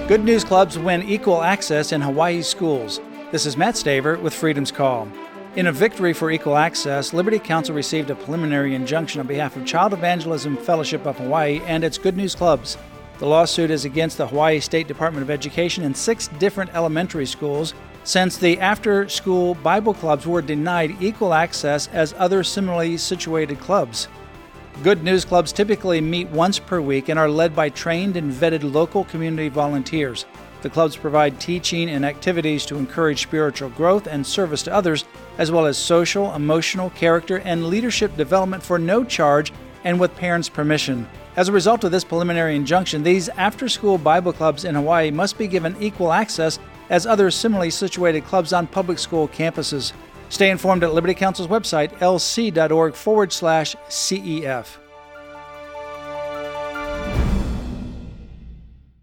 Good News Clubs win equal access in Hawaii schools. This is Matt Staver with Freedom's Call. In a victory for equal access, Liberty Counsel received a preliminary injunction on behalf of Child Evangelism Fellowship of Hawaii and its Good News Clubs. The lawsuit is against the Hawaii State Department of Education and 6 different elementary schools, since the after-school Bible clubs were denied equal access as other similarly situated clubs. Good News Clubs typically meet once per week and are led by trained and vetted local community volunteers. The clubs provide teaching and activities to encourage spiritual growth and service to others, as well as social, emotional, character, and leadership development for no charge and with parents' permission. As a result of this preliminary injunction, these after-school Bible clubs in Hawaii must be given equal access as other similarly situated clubs on public school campuses. Stay informed at Liberty Counsel's website, lc.org/CEF.